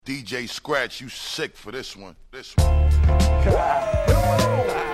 DJ Scratch, you sick for this one. This one.